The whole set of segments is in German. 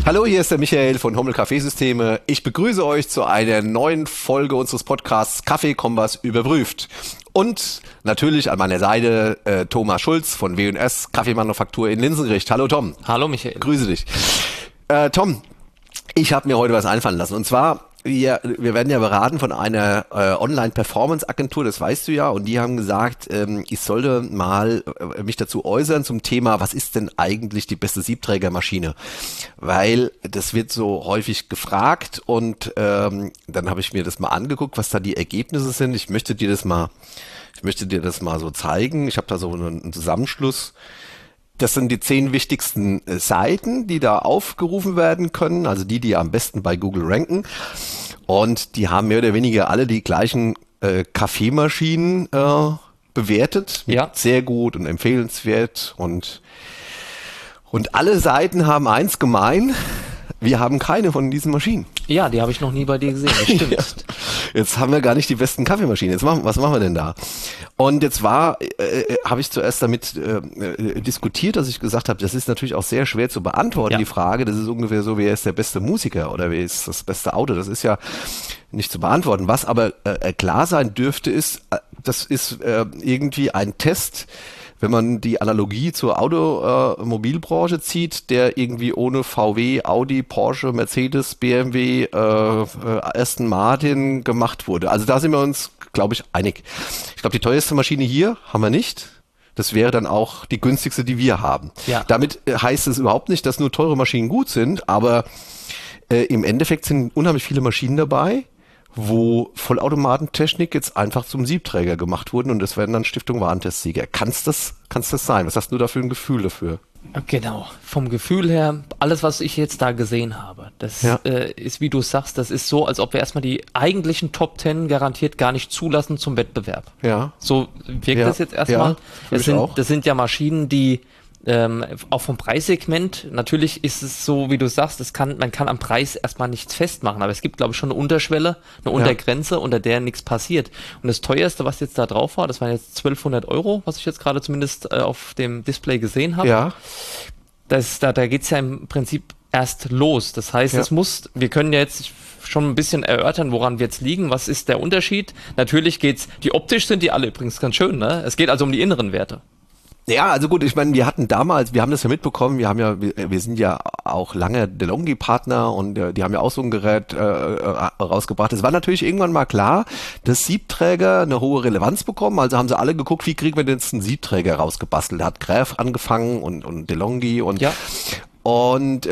Hallo, hier ist der Michael von Hommel Kaffeesysteme. Ich begrüße euch zu einer neuen Folge unseres Podcasts Kaffee-Kompass überprüft. Und natürlich an meiner Seite Thomas Schulz von W&S Kaffeemanufaktur in Linsengericht. Hallo Tom. Hallo Michael. Grüße dich. Tom, ich habe mir heute was einfallen lassen. Und zwar, wir werden ja beraten von einer Online-Performance-Agentur, das weißt du ja. Und die haben gesagt, ich sollte mal mich dazu äußern zum Thema, was ist denn eigentlich die beste Siebträgermaschine? Weil das wird so häufig gefragt und dann habe ich mir das mal angeguckt, was da die Ergebnisse sind. Ich möchte dir das mal so zeigen. Ich habe da so einen Zusammenschluss. Das sind die 10 wichtigsten Seiten, die da aufgerufen werden können, also die am besten bei Google ranken. Und die haben mehr oder weniger alle die gleichen Kaffeemaschinen bewertet. Ja. Sehr gut und empfehlenswert. Und alle Seiten haben eins gemein. Wir haben keine von diesen Maschinen. Ja, die habe ich noch nie bei dir gesehen, das stimmt. Ja. Jetzt haben wir gar nicht die besten Kaffeemaschinen. Was machen wir denn da? Und jetzt habe ich zuerst damit diskutiert, dass ich gesagt habe, das ist natürlich auch sehr schwer zu beantworten, die Frage. Das ist ungefähr so, wer ist der beste Musiker oder wer ist das beste Auto? Das ist ja nicht zu beantworten. Was aber klar sein dürfte, ist, das ist irgendwie ein Test, wenn man die Analogie zur Automobilbranche zieht, der irgendwie ohne VW, Audi, Porsche, Mercedes, BMW, Aston Martin gemacht wurde. Also da sind wir uns, glaube ich, einig. Ich glaube, die teuerste Maschine hier haben wir nicht. Das wäre dann auch die günstigste, die wir haben. Ja. Damit heißt es überhaupt nicht, dass nur teure Maschinen gut sind, aber im Endeffekt sind unheimlich viele Maschinen dabei, wo Vollautomatentechnik jetzt einfach zum Siebträger gemacht wurden und das werden dann Stiftung Warentest-Sieger. Kann's das sein? Was hast du da für ein Gefühl dafür? Genau, vom Gefühl her, alles was ich jetzt da gesehen habe, das ist, wie du sagst, das ist so, als ob wir erstmal die eigentlichen Top 10 garantiert gar nicht zulassen zum Wettbewerb. Ja. So wirkt das jetzt erstmal. Ja, das sind ja Maschinen, die auch vom Preissegment, natürlich ist es so, wie du sagst, man kann am Preis erstmal nichts festmachen, aber es gibt, glaube ich, schon eine Unterschwelle, eine Untergrenze, unter der nichts passiert. Und das teuerste, was jetzt da drauf war, das waren jetzt 1.200 €, was ich jetzt gerade zumindest auf dem Display gesehen habe. Ja. Da geht's ja im Prinzip erst los. Das heißt, wir können ja jetzt schon ein bisschen erörtern, woran wir jetzt liegen. Was ist der Unterschied? Natürlich optisch sind die alle übrigens ganz schön, ne? Es geht also um die inneren Werte. Ja, also gut, ich meine, wir haben das ja mitbekommen, wir sind ja auch lange DeLonghi-Partner und die haben ja auch so ein Gerät rausgebracht. Es war natürlich irgendwann mal klar, dass Siebträger eine hohe Relevanz bekommen, also haben sie alle geguckt, wie kriegen wir denn jetzt einen Siebträger rausgebastelt. Da hat Graf angefangen und DeLonghi und Und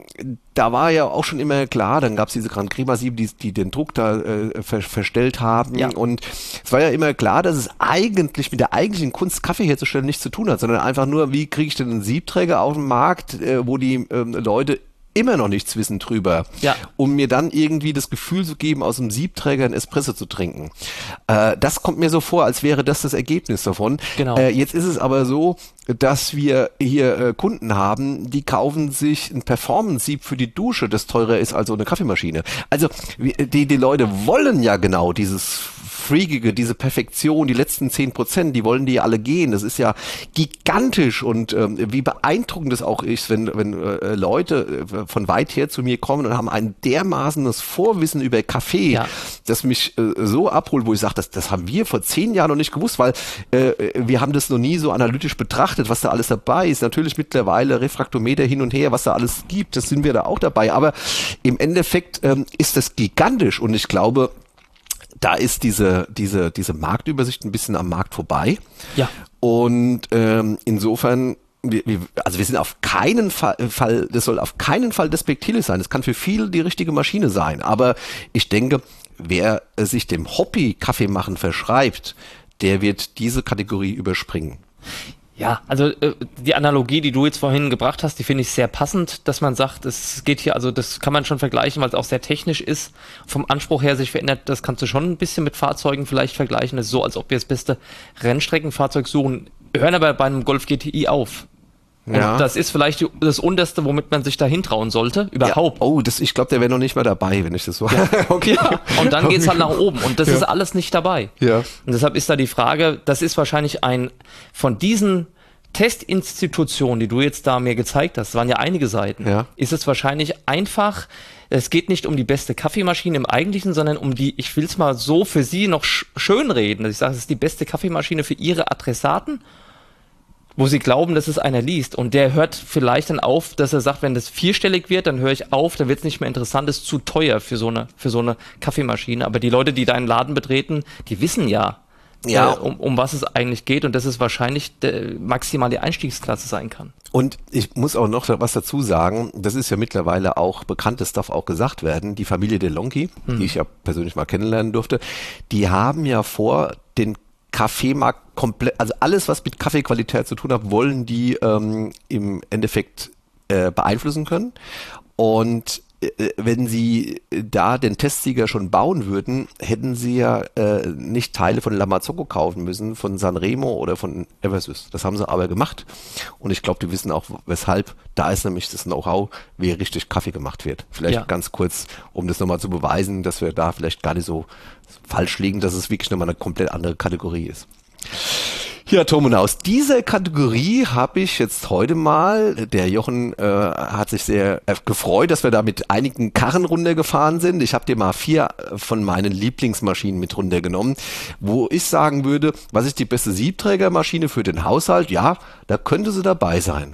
da war ja auch schon immer klar, dann gab es diese Grand Crema Siebe, die den Druck da verstellt haben. Ja. Und es war ja immer klar, dass es eigentlich mit der eigentlichen Kunst, Kaffee herzustellen, nichts zu tun hat, sondern einfach nur, wie kriege ich denn einen Siebträger auf den Markt, wo die Leute immer noch nichts wissen drüber, um mir dann irgendwie das Gefühl zu geben, aus dem Siebträger einen Espresso zu trinken. Das kommt mir so vor, als wäre das Ergebnis davon. Genau. Jetzt ist es aber so, dass wir hier Kunden haben, die kaufen sich ein Performance-Sieb für die Dusche, das teurer ist als so eine Kaffeemaschine. Also die Leute wollen ja genau dieses Freakige, diese Perfektion, die letzten 10%, die wollen die ja alle gehen. Das ist ja gigantisch und wie beeindruckend das auch ist, wenn Leute von weit her zu mir kommen und haben ein dermaßenes Vorwissen über Kaffee, das mich so abholt, wo ich sage, das haben wir vor 10 Jahren noch nicht gewusst, weil wir haben das noch nie so analytisch betrachtet, was da alles dabei ist. Natürlich mittlerweile Refraktometer hin und her, was da alles gibt, das sind wir da auch dabei. Aber im Endeffekt ist das gigantisch und ich glaube, da ist diese Marktübersicht ein bisschen am Markt vorbei. Ja. Und insofern, wir sind auf keinen Fall, das soll auf keinen Fall despektierlich sein. Das kann für viele die richtige Maschine sein. Aber ich denke, wer sich dem Hobby Kaffee machen verschreibt, der wird diese Kategorie überspringen. Ja, also die Analogie, die du jetzt vorhin gebracht hast, die finde ich sehr passend, dass man sagt, es geht hier, also das kann man schon vergleichen, weil es auch sehr technisch ist, vom Anspruch her sich verändert, das kannst du schon ein bisschen mit Fahrzeugen vielleicht vergleichen. Es ist so, als ob wir das beste Rennstreckenfahrzeug suchen, hören aber bei einem Golf GTI auf. Und das ist vielleicht das Unterste, womit man sich da hintrauen sollte, überhaupt. Ja. Oh, ich glaube, der wäre noch nicht mal dabei, wenn ich das so... Ja. Okay. Ja. Und dann geht's halt nach oben und das ist alles nicht dabei. Ja. Und deshalb ist da die Frage, das ist wahrscheinlich von diesen Testinstitution, die du jetzt da mir gezeigt hast, waren ja einige Seiten, ist es wahrscheinlich einfach, es geht nicht um die beste Kaffeemaschine im Eigentlichen, sondern um die, ich will es mal so für sie noch schön reden, dass ich sage, es ist die beste Kaffeemaschine für ihre Adressaten, wo sie glauben, dass es einer liest. Und der hört vielleicht dann auf, dass er sagt, wenn das vierstellig wird, dann höre ich auf, dann wird es nicht mehr interessant, ist zu teuer für so eine Kaffeemaschine. Aber die Leute, die deinen Laden betreten, die wissen ja, um was es eigentlich geht und dass es wahrscheinlich maximal die Einstiegsklasse sein kann. Und ich muss auch noch was dazu sagen, das ist ja mittlerweile auch bekannt, das darf auch gesagt werden, die Familie DeLonghi, die ich ja persönlich mal kennenlernen durfte, die haben ja vor, den Kaffeemarkt komplett, also alles, was mit Kaffeequalität zu tun hat, wollen die im Endeffekt beeinflussen können. Und wenn sie da den Testsieger schon bauen würden, hätten sie ja nicht Teile von La Marzocco kaufen müssen, von Sanremo oder von Eversys. Das haben sie aber gemacht. Und ich glaube, die wissen auch, weshalb. Da ist nämlich das Know-how, wie richtig Kaffee gemacht wird. Vielleicht ganz kurz, um das nochmal zu beweisen, dass wir da vielleicht gar nicht so falsch liegen, dass es wirklich nochmal eine komplett andere Kategorie ist. Ja, Tom, und aus dieser Kategorie habe ich jetzt heute mal, der Jochen hat sich sehr gefreut, dass wir da mit einigen Karren runtergefahren sind. Ich habe dir mal 4 von meinen Lieblingsmaschinen mit runtergenommen, wo ich sagen würde, was ist die beste Siebträgermaschine für den Haushalt? Ja, da könnte sie dabei sein.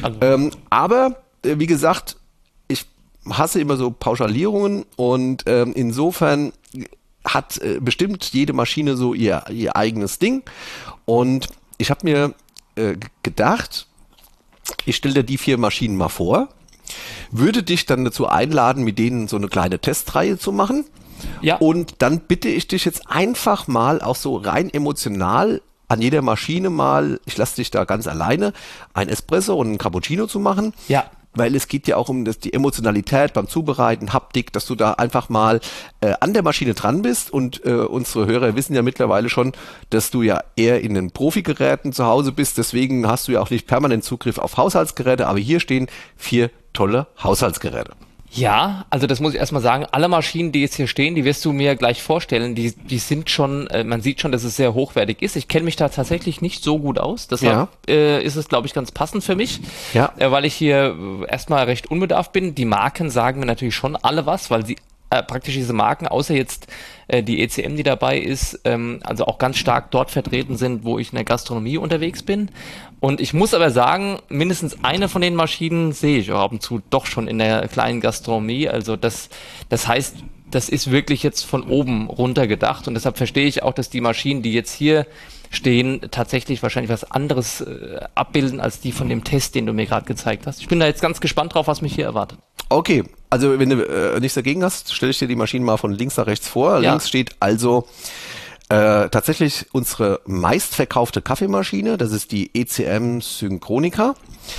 Aber, wie gesagt, ich hasse immer so Pauschalierungen und insofern hat bestimmt jede Maschine so ihr eigenes Ding. Und ich habe mir gedacht, ich stelle dir die 4 Maschinen mal vor, würde dich dann dazu einladen, mit denen so eine kleine Testreihe zu machen. Ja. Und dann bitte ich dich jetzt einfach mal auch so rein emotional an jeder Maschine mal, ich lasse dich da ganz alleine, ein Espresso und ein Cappuccino zu machen. Ja. Weil es geht ja auch um die Emotionalität beim Zubereiten, Haptik, dass du da einfach mal an der Maschine dran bist und unsere Hörer wissen ja mittlerweile schon, dass du ja eher in den Profigeräten zu Hause bist, deswegen hast du ja auch nicht permanent Zugriff auf Haushaltsgeräte, aber hier stehen 4 tolle Haushaltsgeräte. Ja, also das muss ich erstmal sagen, alle Maschinen, die jetzt hier stehen, die wirst du mir gleich vorstellen, die sind schon, man sieht schon, dass es sehr hochwertig ist. Ich kenne mich da tatsächlich nicht so gut aus, deshalb ist es, glaube ich, ganz passend für mich, weil ich hier erstmal recht unbedarft bin. Die Marken sagen mir natürlich schon alle was, weil sie praktisch diese Marken, außer jetzt die ECM, die dabei ist, also auch ganz stark dort vertreten sind, wo ich in der Gastronomie unterwegs bin. Und ich muss aber sagen, mindestens eine von den Maschinen sehe ich ab und zu doch schon in der kleinen Gastronomie. Also das heißt, das ist wirklich jetzt von oben runter gedacht. Und deshalb verstehe ich auch, dass die Maschinen, die jetzt hier stehen, tatsächlich wahrscheinlich was anderes abbilden als die von dem Test, den du mir gerade gezeigt hast. Ich bin da jetzt ganz gespannt drauf, was mich hier erwartet. Okay, also wenn du nichts dagegen hast, stelle ich dir die Maschinen mal von links nach rechts vor. Ja. Links steht also tatsächlich unsere meistverkaufte Kaffeemaschine, das ist die ECM Synchronica.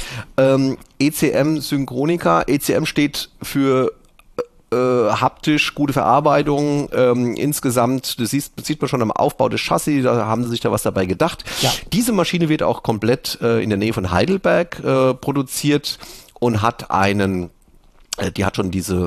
ECM Synchronica, ECM steht für haptisch, gute Verarbeitung, insgesamt, das sieht man schon am Aufbau des Chassis, da haben sie sich da was dabei gedacht. Ja. Diese Maschine wird auch komplett in der Nähe von Heidelberg produziert und hat die hat schon die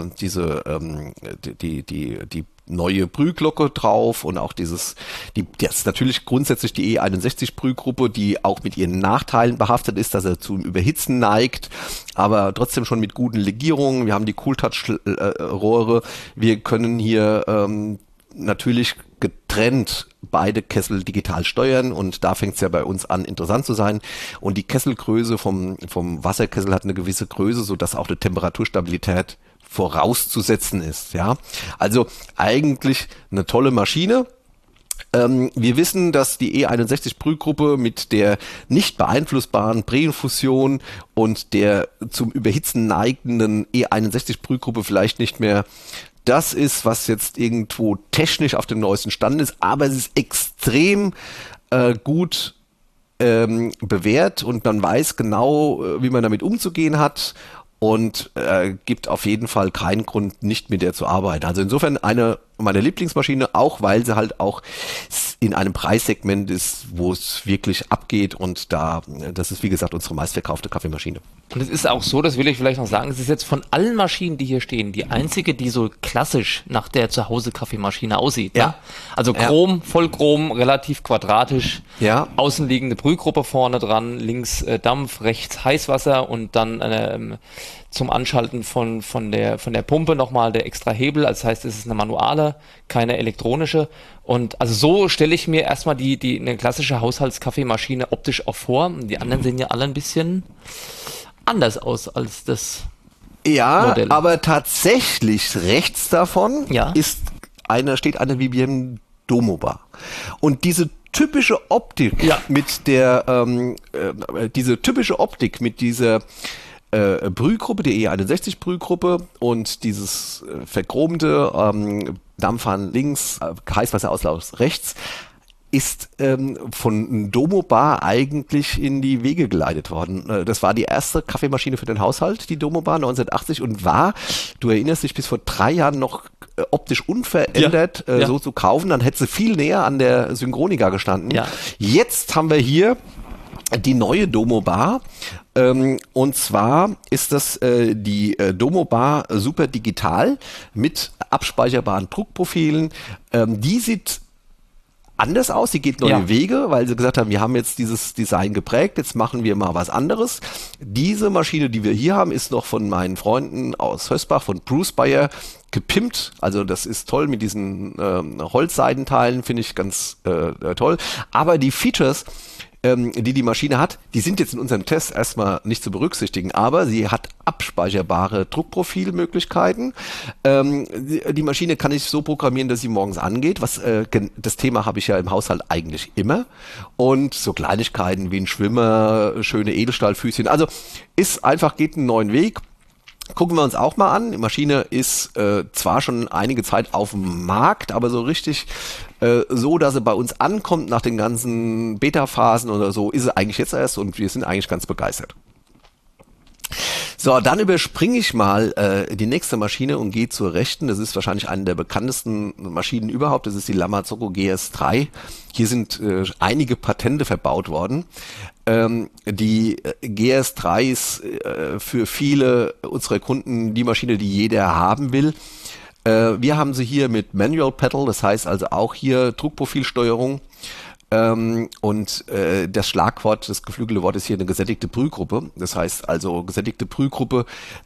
neue Brühglocke drauf und auch das ist natürlich grundsätzlich die E61 Brühgruppe, die auch mit ihren Nachteilen behaftet ist, dass er zum Überhitzen neigt, aber trotzdem schon mit guten Legierungen. Wir haben die Cooltouch-Rohre. Wir können hier natürlich getrennt beide Kessel digital steuern und da fängt es ja bei uns an, interessant zu sein. Und die Kesselgröße vom Wasserkessel hat eine gewisse Größe, sodass auch eine Temperaturstabilität vorauszusetzen ist. Ja, also eigentlich eine tolle Maschine. Wir wissen, dass die E61 Brühgruppe mit der nicht beeinflussbaren Präinfusion und der zum Überhitzen neigenden E61 Brühgruppe vielleicht nicht mehr das ist, was jetzt irgendwo technisch auf dem neuesten Stand ist, aber es ist extrem gut bewährt und man weiß genau, wie man damit umzugehen hat und gibt auf jeden Fall keinen Grund, nicht mit der zu arbeiten. Also insofern eine meine Lieblingsmaschine, auch weil sie halt auch in einem Preissegment ist, wo es wirklich abgeht und das ist wie gesagt unsere meistverkaufte Kaffeemaschine. Und es ist auch so, das will ich vielleicht noch sagen, es ist jetzt von allen Maschinen, die hier stehen, die einzige, die so klassisch nach der Zuhause-Kaffeemaschine aussieht. Ja. Ne? Also Chrom, Vollchrom, relativ quadratisch, außenliegende Brühgruppe vorne dran, links Dampf, rechts Heißwasser und dann zum Anschalten von der Pumpe nochmal der extra Hebel. Das heißt, es ist eine manuale, keine elektronische. Und also so stelle ich mir erstmal eine klassische Haushaltskaffeemaschine optisch auch vor. Die anderen sehen ja alle ein bisschen anders aus als das Modell. Aber tatsächlich rechts davon steht eine Vivien Domobar. Und diese typische Optik mit dieser Brühgruppe, die E61 Brühgruppe und dieses verchromte Dampfhahn links, Heißwasserauslauf rechts, ist von Domobar eigentlich in die Wege geleitet worden. Das war die erste Kaffeemaschine für den Haushalt, die Domobar 1980 und war, du erinnerst dich, bis vor 3 Jahren noch optisch unverändert so zu kaufen, dann hätte sie viel näher an der Synchronica gestanden. Ja. Jetzt haben wir hier die neue Domobar, und zwar ist das die Domobar Super Digital mit abspeicherbaren Druckprofilen. Die sieht anders aus, sie geht neue Wege, weil sie gesagt haben, wir haben jetzt dieses Design geprägt, jetzt machen wir mal was anderes. Diese Maschine, die wir hier haben, ist noch von meinen Freunden aus Hösbach, von Bruce Bayer, gepimpt. Also das ist toll mit diesen Holzseidenteilen, finde ich ganz toll. Aber die Features, die Maschine hat, die sind jetzt in unserem Test erstmal nicht zu berücksichtigen, aber sie hat abspeicherbare Druckprofilmöglichkeiten. Die Maschine kann ich so programmieren, dass sie morgens angeht. Das Thema habe ich ja im Haushalt eigentlich immer. Und so Kleinigkeiten wie ein Schwimmer, schöne Edelstahlfüßchen. Also geht einen neuen Weg. Gucken wir uns auch mal an. Die Maschine ist zwar schon einige Zeit auf dem Markt, aber so richtig so, dass sie bei uns ankommt nach den ganzen Beta-Phasen oder so, ist sie eigentlich jetzt erst und wir sind eigentlich ganz begeistert. So, dann überspringe ich mal die nächste Maschine und gehe zur rechten. Das ist wahrscheinlich eine der bekanntesten Maschinen überhaupt. Das ist die Lamazocco GS3. Hier sind einige Patente verbaut worden. Die GS3 ist für viele unserer Kunden die Maschine, die jeder haben will. Wir haben sie hier mit Manual Pedal, das heißt also auch hier Druckprofilsteuerung. Und das Schlagwort, das geflügelte Wort ist hier eine gesättigte Brühgruppe. Das heißt also gesättigte Brühgruppe.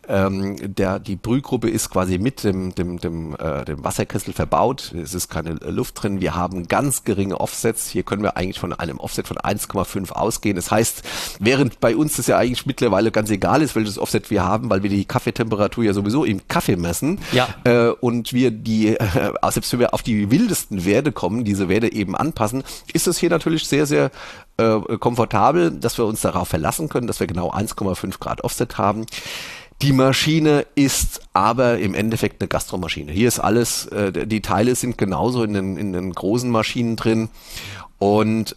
Die Brühgruppe ist quasi mit dem Wasserkessel verbaut. Es ist keine Luft drin. Wir haben ganz geringe Offsets. Hier können wir eigentlich von einem Offset von 1,5 ausgehen. Das heißt, während bei uns das ja eigentlich mittlerweile ganz egal ist, welches Offset wir haben, weil wir die Kaffeetemperatur ja sowieso im Kaffee messen. Und wir selbst wenn wir auf die wildesten Werte kommen, diese Werte eben anpassen, ist es hier natürlich sehr, sehr komfortabel, dass wir uns darauf verlassen können, dass wir genau 1,5 Grad Offset haben. Die Maschine ist aber im Endeffekt eine Gastromaschine. Hier ist alles, die Teile sind genauso in den großen Maschinen drin und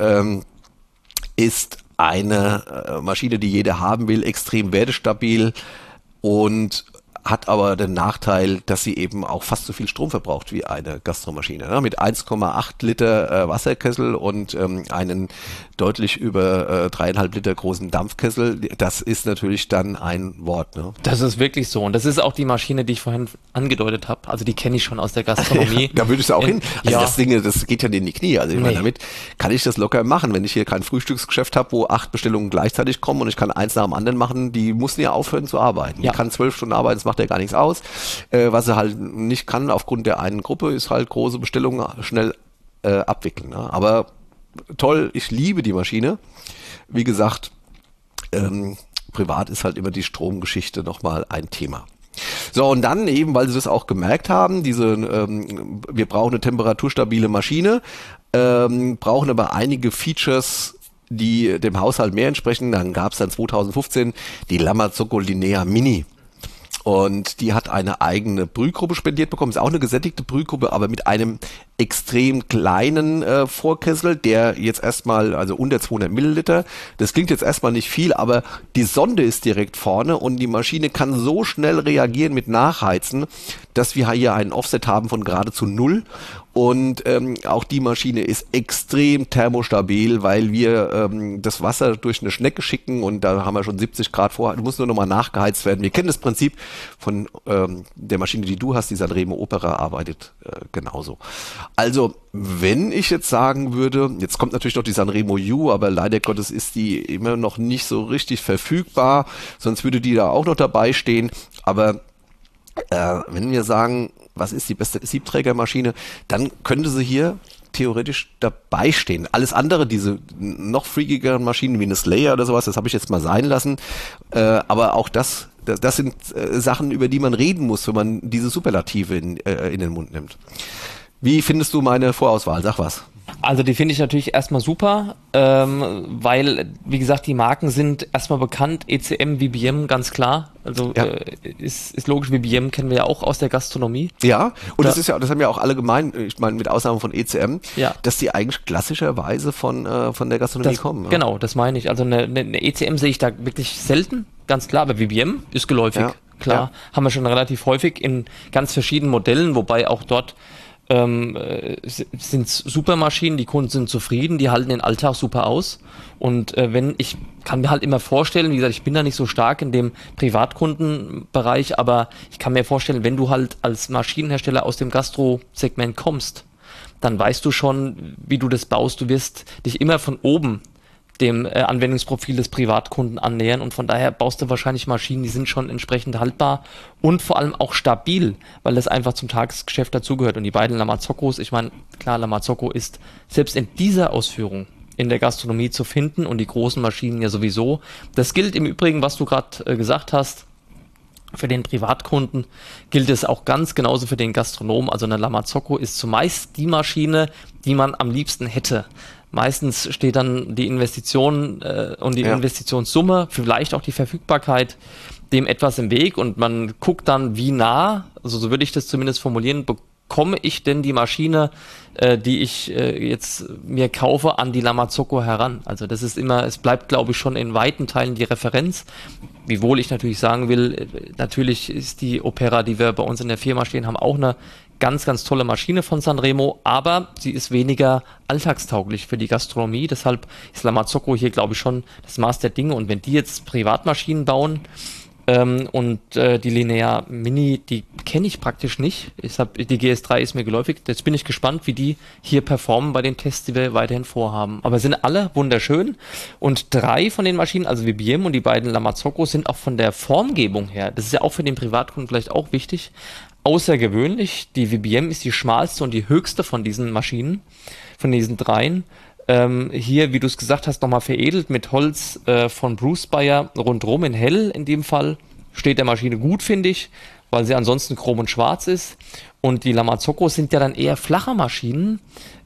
ist eine Maschine, die jeder haben will, extrem wertestabil und hat aber den Nachteil, dass sie eben auch fast so viel Strom verbraucht wie eine Gastromaschine. Ne? Mit 1,8 Liter Wasserkessel und einen deutlich über 3,5 Liter großen Dampfkessel. Das ist natürlich dann ein Wort. Ne? Das ist wirklich so. Und das ist auch die Maschine, die ich vorhin angedeutet habe. Also die kenne ich schon aus der Gastronomie. Da würde ich auch hin. Also das geht ja in die Knie. Also ich meine, damit kann ich das locker machen. Wenn ich hier kein Frühstücksgeschäft habe, wo 8 Bestellungen gleichzeitig kommen und ich kann eins nach dem anderen machen, die müssen ja aufhören zu arbeiten. Die kann 12 Stunden arbeiten, das macht ja gar nichts aus. Was er halt nicht kann aufgrund der einen Gruppe, ist halt große Bestellungen schnell abwickeln. Ne? Aber toll, ich liebe die Maschine. Wie gesagt, privat ist halt immer die Stromgeschichte nochmal ein Thema. So, und dann eben, weil Sie das auch gemerkt haben, wir brauchen eine temperaturstabile Maschine, brauchen aber einige Features, die dem Haushalt mehr entsprechen. Dann gab es dann 2015 die Lamazocco Linea Mini. Und die hat eine eigene Brühgruppe spendiert bekommen. Ist auch eine gesättigte Brühgruppe, aber mit einem extrem kleinen Vorkessel, der jetzt erstmal, also unter 200 Milliliter, das klingt jetzt erstmal nicht viel, aber die Sonde ist direkt vorne und die Maschine kann so schnell reagieren mit Nachheizen, dass wir hier einen Offset haben von geradezu 0. Und auch die Maschine ist extrem thermostabil, weil wir das Wasser durch eine Schnecke schicken und da haben wir schon 70 Grad vor. Du musst nur nochmal nachgeheizt werden. Wir kennen das Prinzip von der Maschine, die du hast, die Sanremo Opera arbeitet genauso. Also, wenn ich jetzt sagen würde, jetzt kommt natürlich noch die Sanremo U, aber leider Gottes ist die immer noch nicht so richtig verfügbar, sonst würde die da auch noch dabei stehen. Aber wenn wir sagen, was ist die beste Siebträgermaschine, dann könnte sie hier theoretisch dabei stehen. Alles andere, diese noch freakigeren Maschinen wie eine Slayer oder sowas, das habe ich jetzt mal sein lassen. Aber auch das sind Sachen, über die man reden muss, wenn man diese Superlative in den Mund nimmt. Wie findest du meine Vorauswahl? Sag was. Also die finde ich natürlich erstmal super, weil, wie gesagt, die Marken sind erstmal bekannt, ECM, VBM, ganz klar. Also ja. Ist logisch, VBM kennen wir ja auch aus der Gastronomie. Ja, und das ist ja, das haben ja auch alle gemeint, ich meine mit Ausnahme von ECM, ja, dass die eigentlich klassischerweise von der Gastronomie kommen. Ja? Genau, das meine ich. Also eine ECM sehe ich da wirklich selten, ganz klar, aber VBM ist geläufig. Ja. Klar, ja. Haben wir schon relativ häufig in ganz verschiedenen Modellen, wobei auch dort sind super Maschinen, die Kunden sind zufrieden, die halten den Alltag super aus und ich kann mir halt immer vorstellen, wie gesagt, ich bin da nicht so stark in dem Privatkundenbereich, aber ich kann mir vorstellen, wenn du halt als Maschinenhersteller aus dem Gastro-Segment kommst, dann weißt du schon, wie du das baust, du wirst dich immer von oben dem Anwendungsprofil des Privatkunden annähern und von daher baust du wahrscheinlich Maschinen, die sind schon entsprechend haltbar und vor allem auch stabil, weil das einfach zum Tagesgeschäft dazugehört. Und die beiden La Marzocco's, ich meine, klar, La Marzocco ist selbst in dieser Ausführung in der Gastronomie zu finden und die großen Maschinen ja sowieso. Das gilt im Übrigen, was du gerade gesagt hast, für den Privatkunden gilt es auch ganz genauso für den Gastronomen. Also eine La Marzocco ist zumeist die Maschine, die man am liebsten hätte. Meistens steht dann die Investition und die Investitionssumme, vielleicht auch die Verfügbarkeit, dem etwas im Weg und man guckt dann, wie nah, also so würde ich das zumindest formulieren, bekomme ich denn die Maschine, die ich jetzt mir kaufe, an die La Marzocco heran. Also das ist immer, es bleibt, glaube ich, schon in weiten Teilen die Referenz. Wiewohl ich natürlich sagen will, natürlich ist die Opera, die wir bei uns in der Firma stehen haben, auch eine ganz, ganz tolle Maschine von Sanremo, aber sie ist weniger alltagstauglich für die Gastronomie. Deshalb ist La Marzocco hier, glaube ich, schon das Maß der Dinge. Und wenn die jetzt Privatmaschinen bauen und die Linear Mini, die kenne ich praktisch nicht. Die GS3 ist mir geläufig. Jetzt bin ich gespannt, wie die hier performen bei den Tests, die wir weiterhin vorhaben. Aber sind alle wunderschön. Und 3 von den Maschinen, also VBM und die beiden La Marzocco, sind auch von der Formgebung her, das ist ja auch für den Privatkunden vielleicht auch wichtig, außergewöhnlich. Die VBM ist die schmalste und die höchste von diesen Maschinen, von diesen 3. Hier, wie du es gesagt hast, nochmal veredelt mit Holz von Bruce Bayer rundrum in hell in dem Fall. Steht der Maschine gut, finde ich, weil sie ansonsten chrom und schwarz ist. Und die La Marzocco sind ja dann eher flache Maschinen,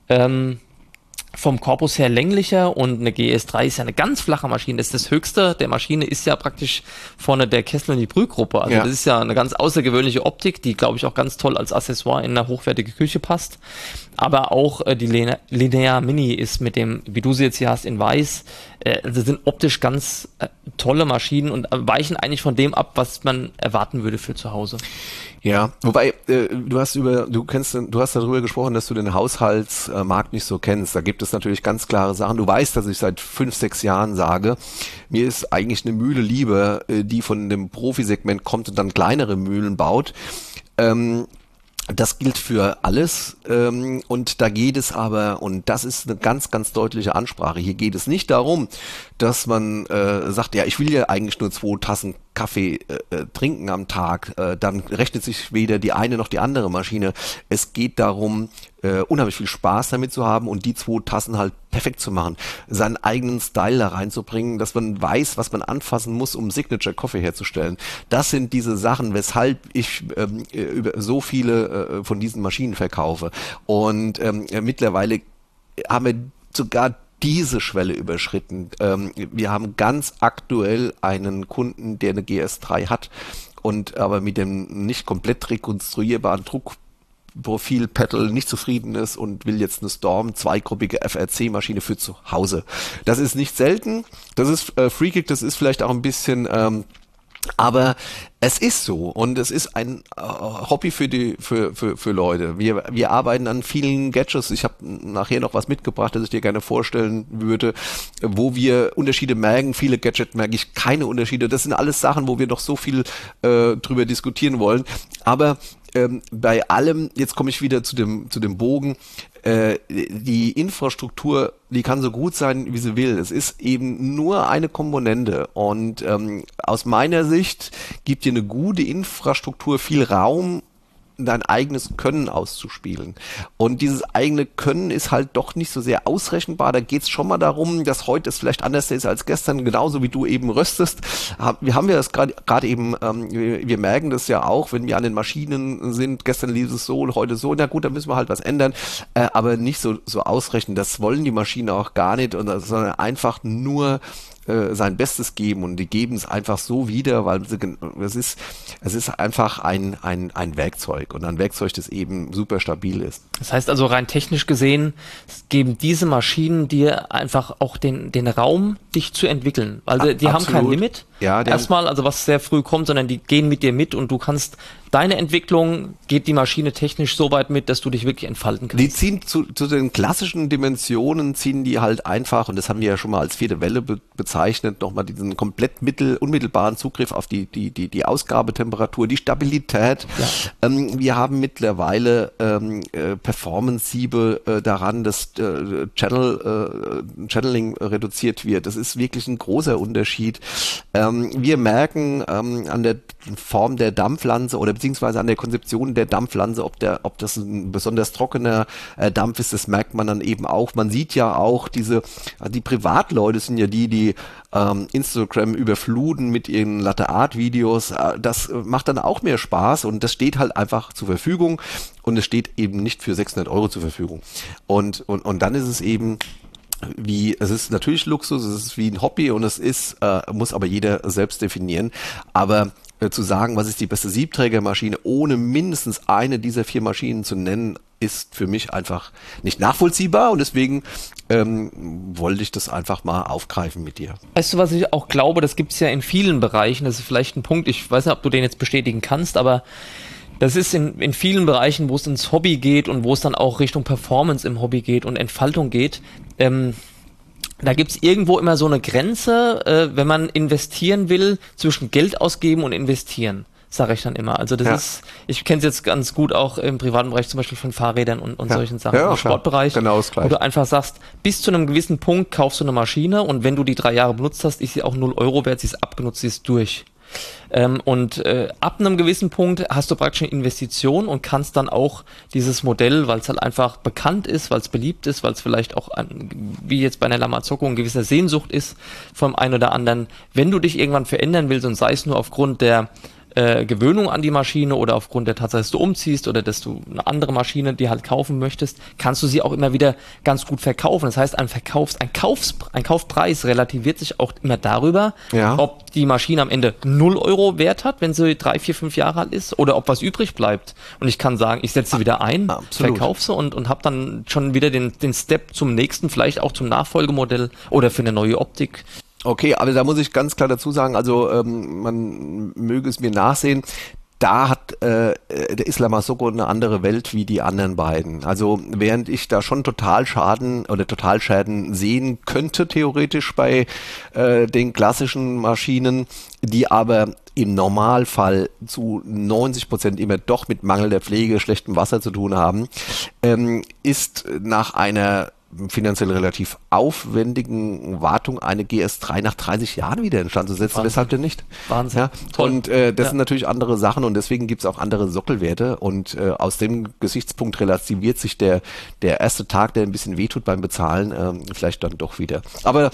vom Korpus her länglicher und eine GS3 ist ja eine ganz flache Maschine. Das ist das Höchste der Maschine, ist ja praktisch vorne der Kessel in die Brühgruppe. Also das ist ja eine ganz außergewöhnliche Optik, die, glaube ich, auch ganz toll als Accessoire in eine hochwertige Küche passt. Aber auch die Linear Mini ist mit dem, wie du sie jetzt hier hast, in weiß, das sind optisch ganz tolle Maschinen und weichen eigentlich von dem ab, was man erwarten würde für zu Hause. Ja, wobei du hast darüber gesprochen, dass du den Haushaltsmarkt nicht so kennst. Da gibt es natürlich ganz klare Sachen. Du weißt, dass ich seit 5, 6 Jahren sage, mir ist eigentlich eine Mühle lieber, die von dem Profisegment kommt und dann kleinere Mühlen baut. Das gilt für alles und da geht es aber, und das ist eine ganz, ganz deutliche Ansprache, hier geht es nicht darum, dass man sagt, ja, ich will ja eigentlich nur 2 Tassen Kaffee trinken am Tag, dann rechnet sich weder die eine noch die andere Maschine. Es geht darum, unheimlich viel Spaß damit zu haben und die 2 Tassen halt perfekt zu machen, seinen eigenen Style da reinzubringen, dass man weiß, was man anfassen muss, um Signature Coffee herzustellen. Das sind diese Sachen, weshalb ich über so viele von diesen Maschinen verkaufe. Und mittlerweile haben wir sogar diese Schwelle überschritten. Wir haben ganz aktuell einen Kunden, der eine GS3 hat und aber mit dem nicht komplett rekonstruierbaren Profil-Pedal nicht zufrieden ist und will jetzt eine Storm 2-gruppige FRC-Maschine für zu Hause. Das ist nicht selten, das ist freakig, das ist vielleicht auch ein bisschen aber es ist so und es ist ein Hobby für Leute. Wir arbeiten an vielen Gadgets. Ich habe nachher noch was mitgebracht, das ich dir gerne vorstellen würde, wo wir Unterschiede merken. Viele Gadgets merke ich keine Unterschiede. Das sind alles Sachen, wo wir noch so viel drüber diskutieren wollen. Aber bei allem, jetzt komme ich wieder zu dem Bogen, die Infrastruktur, die kann so gut sein, wie sie will. Es ist eben nur eine Komponente und aus meiner Sicht gibt dir eine gute Infrastruktur viel Raum, dein eigenes Können auszuspielen. Und dieses eigene Können ist halt doch nicht so sehr ausrechenbar. Da geht es schon mal darum, dass heute es vielleicht anders ist als gestern, genauso wie du eben röstest. Wir haben ja das gerade eben, wir merken das ja auch, wenn wir an den Maschinen sind, gestern lief es so, heute so, na gut, da müssen wir halt was ändern, aber nicht so ausrechnen. Das wollen die Maschinen auch gar nicht, sondern einfach nur sein Bestes geben und die geben es einfach so wieder, weil es ist einfach ein Werkzeug und ein Werkzeug, das eben super stabil ist. Das heißt also rein technisch gesehen geben diese Maschinen dir einfach auch den Raum, dich zu entwickeln. Also die haben kein Limit. Ja, erstmal, also was sehr früh kommt, sondern die gehen mit dir mit und du kannst deine Entwicklung, geht die Maschine technisch so weit mit, dass du dich wirklich entfalten kannst. Die ziehen zu den klassischen Dimensionen, ziehen die halt einfach, und das haben wir ja schon mal als 4. Welle bezeichnet, nochmal diesen komplett unmittelbaren Zugriff auf die Ausgabetemperatur, die Stabilität. Ja. Wir haben mittlerweile Performance-Siebe daran, dass Channeling reduziert wird. Das ist wirklich ein großer Unterschied. Wir merken an der Form der Dampflanze oder beziehungsweise an der Konzeption der Dampflanze, ob das ein besonders trockener Dampf ist, das merkt man dann eben auch. Man sieht ja auch die Privatleute sind ja die Instagram überfluten mit ihren Latte-Art-Videos. Das macht dann auch mehr Spaß und das steht halt einfach zur Verfügung und es steht eben nicht für 600 € zur Verfügung. Und dann ist es eben es ist natürlich Luxus, es ist wie ein Hobby und es muss aber jeder selbst definieren. Aber zu sagen, was ist die beste Siebträgermaschine, ohne mindestens eine dieser 4 Maschinen zu nennen, ist für mich einfach nicht nachvollziehbar und deswegen wollte ich das einfach mal aufgreifen mit dir. Weißt du, was ich auch glaube, das gibt es ja in vielen Bereichen, das ist vielleicht ein Punkt, ich weiß nicht, ob du den jetzt bestätigen kannst, aber das ist in vielen Bereichen, wo es ins Hobby geht und wo es dann auch Richtung Performance im Hobby geht und Entfaltung geht, da gibt's irgendwo immer so eine Grenze, wenn man investieren will, zwischen Geld ausgeben und investieren, sage ich dann immer. Also das ist, ich kenne es jetzt ganz gut auch im privaten Bereich, zum Beispiel von Fahrrädern und solchen Sachen, im Sportbereich, genau das Gleiche. Wo du einfach sagst, bis zu einem gewissen Punkt kaufst du eine Maschine und wenn du die 3 Jahre benutzt hast, ist sie auch 0 € wert, sie ist abgenutzt, sie ist durch. Ab einem gewissen Punkt hast du praktisch eine Investition und kannst dann auch dieses Modell, weil es halt einfach bekannt ist, weil es beliebt ist, weil es vielleicht auch, wie jetzt bei einer Lamazocco, eine gewisse Sehnsucht ist vom einen oder anderen, wenn du dich irgendwann verändern willst und sei es nur aufgrund der Gewöhnung an die Maschine oder aufgrund der Tatsache, dass du umziehst oder dass du eine andere Maschine dir halt kaufen möchtest, kannst du sie auch immer wieder ganz gut verkaufen. Das heißt, ein Kaufpreis relativiert sich auch immer darüber, ob die Maschine am Ende 0 € Wert hat, wenn sie 3, 4, 5 Jahre alt ist oder ob was übrig bleibt. Und ich kann sagen, ich setze sie wieder ein, verkaufe sie und habe dann schon wieder den Step zum nächsten, vielleicht auch zum Nachfolgemodell oder für eine neue Optik. Okay, aber da muss ich ganz klar dazu sagen, also man möge es mir nachsehen, da hat der Lamazocco eine andere Welt wie die anderen beiden. Also während ich da schon Totalschäden sehen könnte, theoretisch bei den klassischen Maschinen, die aber im Normalfall zu 90% immer doch mit mangelnder Pflege, schlechtem Wasser zu tun haben, ist nach einer finanziell relativ aufwendigen Wartung eine GS3 nach 30 Jahren wieder instand zu setzen. Weshalb denn nicht? Wahnsinn. Ja? Und das sind natürlich andere Sachen und deswegen gibt es auch andere Sockelwerte und aus dem Gesichtspunkt relativiert sich der erste Tag, der ein bisschen wehtut beim Bezahlen, vielleicht dann doch wieder. Aber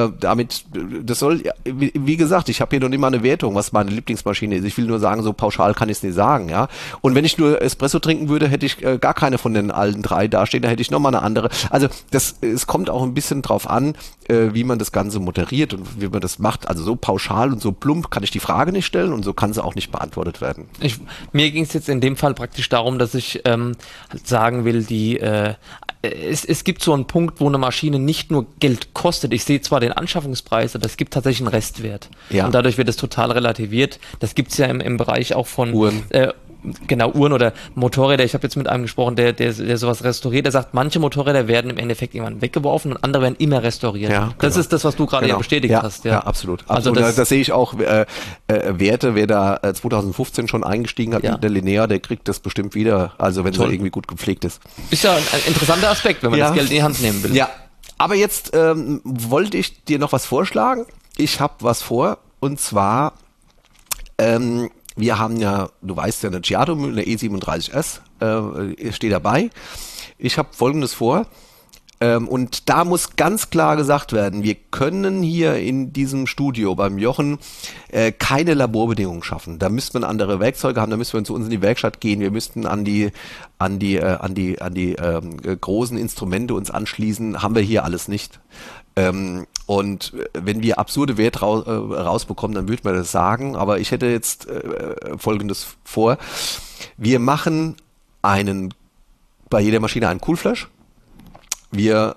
das soll, wie gesagt, ich habe hier noch nicht mal eine Wertung, was meine Lieblingsmaschine ist. Ich will nur sagen, so pauschal kann ich es nicht sagen. Ja. Und wenn ich nur Espresso trinken würde, hätte ich gar keine von den alten 3 dastehen, da hätte ich nochmal eine andere. Also es kommt auch ein bisschen drauf an, wie man das Ganze moderiert und wie man das macht. Also so pauschal und so plump kann ich die Frage nicht stellen und so kann sie auch nicht beantwortet werden. Mir ging es jetzt in dem Fall praktisch darum, dass ich halt sagen will, es gibt so einen Punkt, wo eine Maschine nicht nur Geld kostet. Ich sehe zwar den Anschaffungspreis, aber es gibt tatsächlich einen Restwert. Ja. Und dadurch wird es total relativiert. Das gibt es ja im Bereich auch von Uhren. Genau, Uhren oder Motorräder. Ich habe jetzt mit einem gesprochen, der sowas restauriert. Der sagt, manche Motorräder werden im Endeffekt irgendwann weggeworfen und andere werden immer restauriert. Ja, das ist das, was du gerade bestätigt hast. Ja, absolut. Also das sehe ich auch. Werte, wer da 2015 schon eingestiegen hat mit der Linear, der kriegt das bestimmt wieder. Also wenn es irgendwie gut gepflegt ist. Ist ja ein interessanter Aspekt, wenn man das Geld in die Hand nehmen will. Ja, aber jetzt wollte ich dir noch was vorschlagen. Ich habe was vor und zwar wir haben ja, du weißt ja, eine Giato, eine E37S steht dabei. Ich habe Folgendes vor und da muss ganz klar gesagt werden, wir können hier in diesem Studio beim Jochen keine Laborbedingungen schaffen. Da müsste man andere Werkzeuge haben, da müssten wir zu uns in die Werkstatt gehen, wir müssten an die großen Instrumente uns anschließen, haben wir hier alles nicht. Und wenn wir absurde Werte rausbekommen, dann würde man das sagen. Aber ich hätte jetzt Folgendes vor. Wir machen bei jeder Maschine einen Coolflash. Wir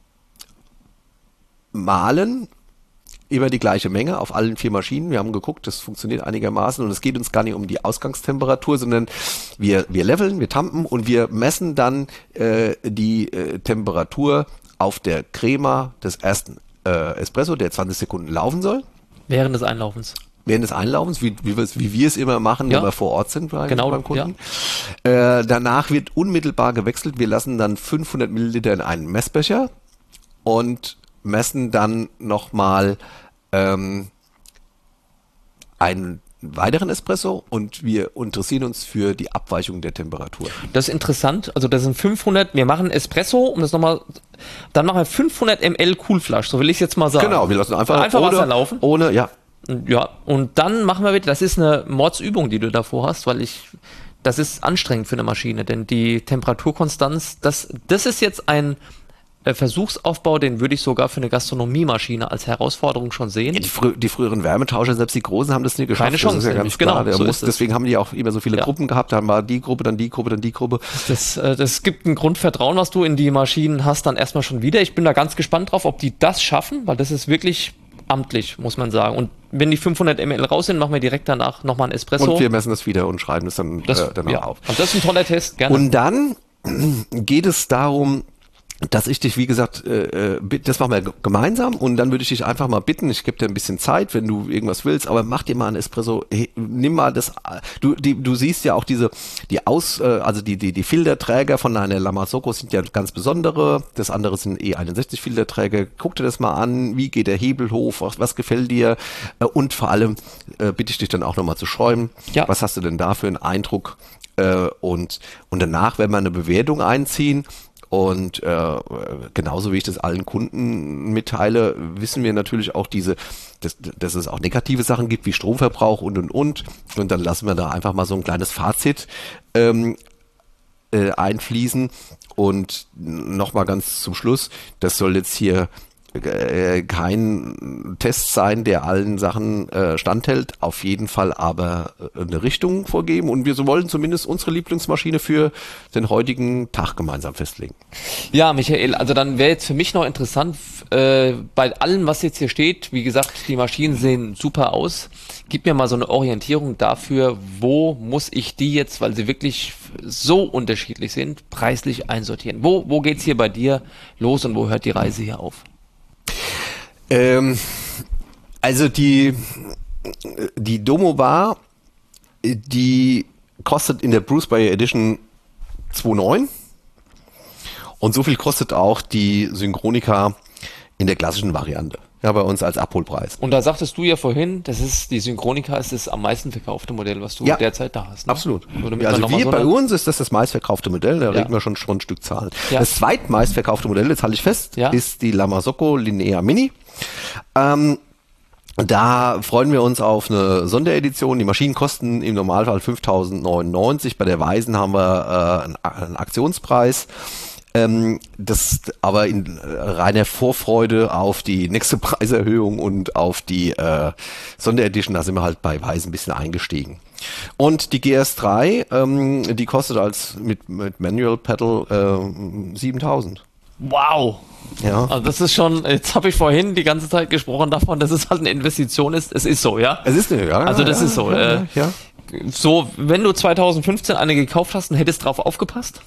malen immer die gleiche Menge auf allen 4 Maschinen. Wir haben geguckt, das funktioniert einigermaßen und es geht uns gar nicht um die Ausgangstemperatur, sondern wir leveln, wir tampen und wir messen dann die Temperatur auf der Crema des ersten Espresso, der 20 Sekunden laufen soll. Während des Einlaufens. Während des Einlaufens, wie wir es immer machen, wenn wir vor Ort sind beim Kunden. Ja. Danach wird unmittelbar gewechselt. Wir lassen dann 500 Milliliter in einen Messbecher und messen dann nochmal einen weiteren Espresso und wir interessieren uns für die Abweichung der Temperatur. Das ist interessant, also das sind 500, wir machen Espresso, um das nochmal, dann machen wir 500 ml Coolflash, so will ich es jetzt mal sagen. Genau, wir lassen einfach Wasser laufen. Ja. Ja, und dann machen wir wieder, das ist eine Mordsübung, die du davor hast, das ist anstrengend für eine Maschine, denn die Temperaturkonstanz, das ist jetzt ein Versuchsaufbau, den würde ich sogar für eine Gastronomiemaschine als Herausforderung schon sehen. Ja, die früheren Wärmetauscher, selbst die Großen, haben das nie geschafft. Keine Chance, das ist ja ganz klar. Genau, deswegen haben die auch immer so viele Gruppen gehabt. Dann war die Gruppe, dann die Gruppe, dann die Gruppe. Das gibt ein Grundvertrauen, was du in die Maschinen hast, dann erstmal schon wieder. Ich bin da ganz gespannt drauf, ob die das schaffen, weil das ist wirklich amtlich, muss man sagen. Und wenn die 500 ml raus sind, machen wir direkt danach nochmal einen Espresso. Und wir messen das wieder und schreiben es dann auf. Und das ist ein toller Test, gerne. Und dann geht es darum, dass ich dich, wie gesagt, das machen wir gemeinsam und dann würde ich dich einfach mal bitten, ich gebe dir ein bisschen Zeit, wenn du irgendwas willst, aber mach dir mal einen Espresso, nimm mal das, du siehst ja auch die Filterträger von einer La Marzocco sind ja ganz besondere, das andere sind E61 Filterträger, guck dir das mal an, wie geht der Hebel hoch, was gefällt dir und vor allem bitte ich dich dann auch nochmal zu schäumen, was hast du denn da für einen Eindruck und danach werden wir eine Bewertung einziehen. Und genauso wie ich das allen Kunden mitteile, wissen wir natürlich auch dass es auch negative Sachen gibt, wie Stromverbrauch und. Und dann lassen wir da einfach mal so ein kleines Fazit einfließen. Und nochmal ganz zum Schluss, das soll jetzt hier kein Test sein, der allen Sachen standhält, auf jeden Fall aber eine Richtung vorgeben und wir wollen zumindest unsere Lieblingsmaschine für den heutigen Tag gemeinsam festlegen. Ja, Michael, also dann wäre jetzt für mich noch interessant, bei allem, was jetzt hier steht, wie gesagt, die Maschinen sehen super aus, gib mir mal so eine Orientierung dafür, wo muss ich die jetzt, weil sie wirklich so unterschiedlich sind, preislich einsortieren. Wo geht's hier bei dir los und wo hört die Reise hier auf? Also die Domo Bar, die kostet in der Bruce Bayer Edition 2,9 und so viel kostet auch die Synchronica in der klassischen Variante. Ja, bei uns als Abholpreis. Und da sagtest du ja vorhin, die Synchronica ist das am meisten verkaufte Modell, was du derzeit da hast. Ne? Absolut. Also bei uns ist das meistverkaufte Modell, da reden wir schon Stückzahlen. Ja. Das zweitmeistverkaufte Modell, jetzt halte ich fest, ist die La Marzocco Linear Mini. Da freuen wir uns auf eine Sonderedition. Die Maschinen kosten im Normalfall 5.099. Bei der Weisen haben wir einen Aktionspreis. Das aber in reiner Vorfreude auf die nächste Preiserhöhung und auf die Sonderedition, da sind wir halt bei Weiß ein bisschen eingestiegen. Und die GS3, die kostet mit Manual Pedal 7.000. Wow. Ja. Also das ist schon, jetzt habe ich vorhin die ganze Zeit gesprochen davon, dass es halt eine Investition ist. Es ist so, ja? Es ist eine, ja. Also das ist so. Ja. So, wenn du 2015 eine gekauft hast, dann hättest du drauf aufgepasst?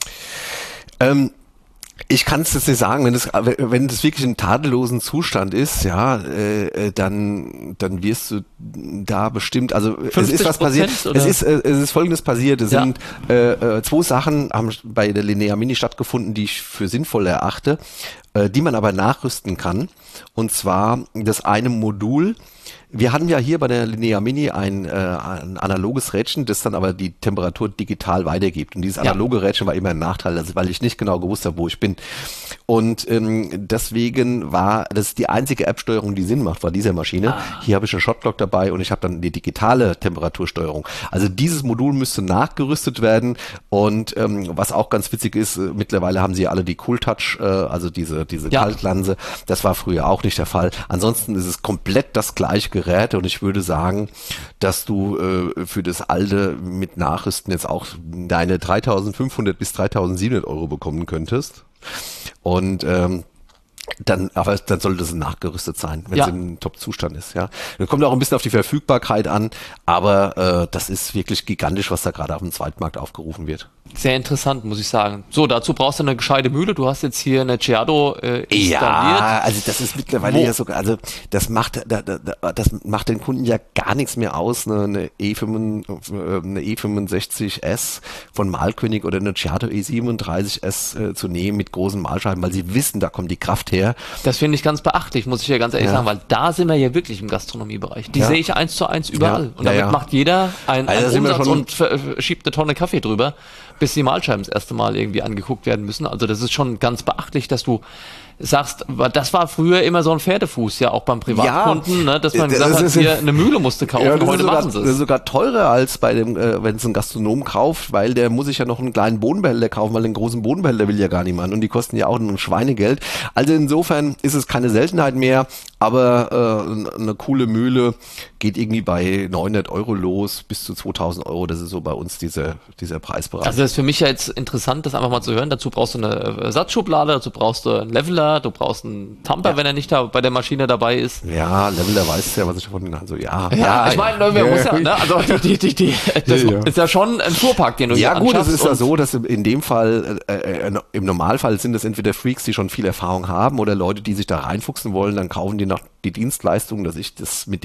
Ich kann es jetzt nicht sagen, wenn das wirklich in tadellosen Zustand ist, ja, dann wirst du da bestimmt, also es ist was passiert, es ist Folgendes passiert, es sind 2 Sachen haben bei der Linear Mini stattgefunden, die ich für sinnvoll erachte, die man aber nachrüsten kann, und zwar das eine Modul. Wir hatten ja hier bei der Linear Mini ein analoges Rädchen, das dann aber die Temperatur digital weitergibt. Und dieses analoge Rädchen war immer ein Nachteil, also weil ich nicht genau gewusst habe, wo ich bin. Und deswegen war das die einzige App-Steuerung, die Sinn macht, war dieser Maschine. Hier habe ich einen Shotlock dabei und ich habe dann die digitale Temperatursteuerung. Also dieses Modul müsste nachgerüstet werden. Und was auch ganz witzig ist, mittlerweile haben sie alle die Cool Touch, also diese Kaltlanse. Das war früher auch nicht der Fall. Ansonsten ist es komplett das gleiche Geräte, und ich würde sagen, dass du für das alte mit Nachrüsten jetzt auch deine 3.500 bis 3.700 Euro bekommen könntest. Und dann sollte es nachgerüstet sein, wenn es in Top-Zustand ist. Ja, dann kommt auch ein bisschen auf die Verfügbarkeit an, aber das ist wirklich gigantisch, was da gerade auf dem Zweitmarkt aufgerufen wird. Sehr interessant, muss ich sagen. So, dazu brauchst du eine gescheite Mühle. Du hast jetzt hier eine Ciado installiert. Ja, also das ist mittlerweile ja sogar, also das macht den Kunden ja gar nichts mehr aus, eine E65S von Mahlkönig oder eine Ciado E37S zu nehmen mit großen Mahlscheiben, weil sie wissen, da kommt die Kraft her. Das finde ich ganz beachtlich, muss ich ja ganz ehrlich sagen, weil da sind wir ja wirklich im Gastronomiebereich. Die sehe ich 1:1 überall. Und damit macht jeder einen Umsatz und schiebt eine Tonne Kaffee drüber, bis die Mahlscheiben das erste Mal irgendwie angeguckt werden müssen. Also das ist schon ganz beachtlich, dass du sagst, das war früher immer so ein Pferdefuß, ja auch beim Privatkunden, ne, dass man gesagt hat, hier eine Mühle musste kaufen, heute machen sie es. Das ist sogar teurer als bei dem, wenn es ein Gastronom kauft, weil der muss sich ja noch einen kleinen Bodenbehälter kaufen, weil den großen Bodenbehälter will ja gar niemand, und die kosten ja auch ein Schweinegeld. Also insofern ist es keine Seltenheit mehr, aber eine coole Mühle geht irgendwie bei 900 Euro los bis zu 2.000 Euro. Das ist so bei uns dieser Preisbereich. Also das ist für mich ja jetzt interessant, das einfach mal zu hören. Dazu brauchst du eine Ersatzschublade, dazu brauchst du einen Leveler, du brauchst einen Tamper, wenn er nicht da bei der Maschine dabei ist. Ja, Leveler weiß ja, was ich davon also ich meine, wer muss ja, ne? Also das ist ja schon ein Fuhrpark, den du hier anschaffst. Ja gut, es ist ja so, dass in dem Fall, im Normalfall sind es entweder Freaks, die schon viel Erfahrung haben, oder Leute, die sich da reinfuchsen wollen, dann kaufen die noch die Dienstleistung, dass ich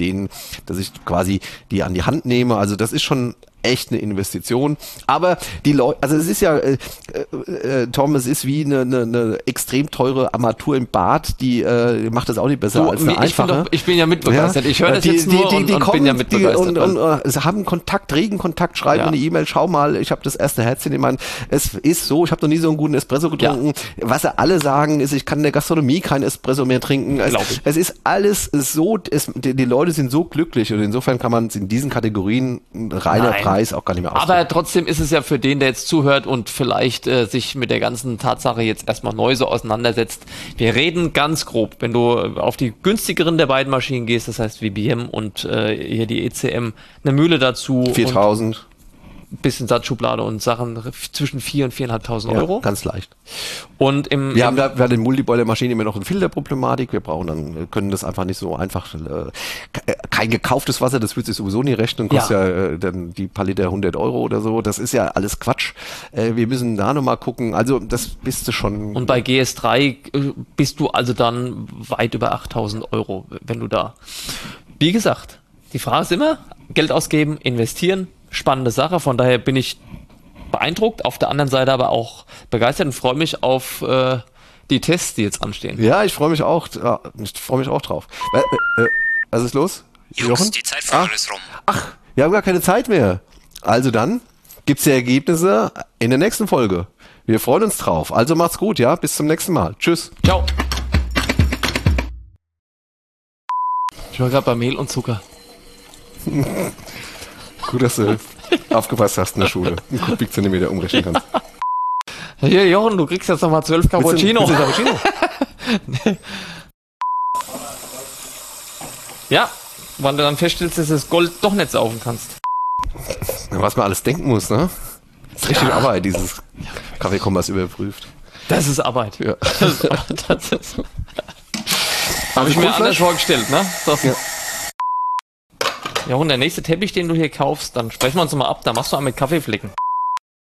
quasi die an die Hand nehme. Also das ist schon echt eine Investition. Aber die Leute, also es ist ja, Tom, es ist wie eine extrem teure Armatur im Bad, die macht das auch nicht besser als eine einfache. Ich bin ja mitbegeistert. Ich höre das jetzt nur und bin ja mitbegeistert. Und sie haben regen Kontakt, schreiben eine E-Mail, schau mal, ich habe das erste Herzchen in meinem, es ist so, ich habe noch nie so einen guten Espresso getrunken. Was sie alle sagen ist, ich kann in der Gastronomie kein Espresso mehr trinken. Es ist alles so, die Leute sind so glücklich, und insofern kann man es in diesen Kategorien reiner Preis auch gar nicht mehr ausdrücken. Aber trotzdem ist es ja für den, der jetzt zuhört und vielleicht sich mit der ganzen Tatsache jetzt erstmal neu so auseinandersetzt. Wir reden ganz grob, wenn du auf die günstigeren der beiden Maschinen gehst, das heißt VBM und hier die ECM, eine Mühle dazu. 4.000. Bisschen Satzschublade und Sachen zwischen 4.000 und 4.500 Euro. Ja, ganz leicht. Und wir haben in Multiboiler-Maschinen immer noch eine Filterproblematik. Wir können das einfach nicht so einfach, kein gekauftes Wasser, das wird sich sowieso nie rechnen, kostet ja dann die paar Liter 100 Euro oder so. Das ist ja alles Quatsch. Wir müssen da nochmal gucken. Also das bist du schon. Und bei GS3 bist du also dann weit über 8.000 Euro, wenn du da. Wie gesagt, die Frage ist immer, Geld ausgeben, investieren. Spannende Sache, von daher bin ich beeindruckt, auf der anderen Seite aber auch begeistert und freue mich auf die Tests, die jetzt anstehen. Ja, ich freue mich auch drauf. Was ist los? Jungs, die Zeit für ist rum. Ach, wir haben gar keine Zeit mehr. Also dann gibt's die Ergebnisse in der nächsten Folge. Wir freuen uns drauf. Also macht's gut, ja? Bis zum nächsten Mal. Tschüss. Ciao. Ich war gerade bei Mehl und Zucker. Gut, dass du aufgepasst hast in der Schule. Einen Kubikzentimeter umrechnen kannst. Hier, Jochen, du kriegst jetzt nochmal 12 Cappuccino. Willst du Cappuccino? Nee. Ja, weil du dann feststellst, dass du das Gold doch nicht saufen kannst. Was man alles denken muss, ne? Das ist richtig Arbeit, dieses Kaffeekompass überprüft. Das ist Arbeit. Ja. Habe ich mir anders vorgestellt, ne? Ja. Ja, und der nächste Teppich, den du hier kaufst, dann sprechen wir uns mal ab, da machst du auch mit Kaffeeflecken.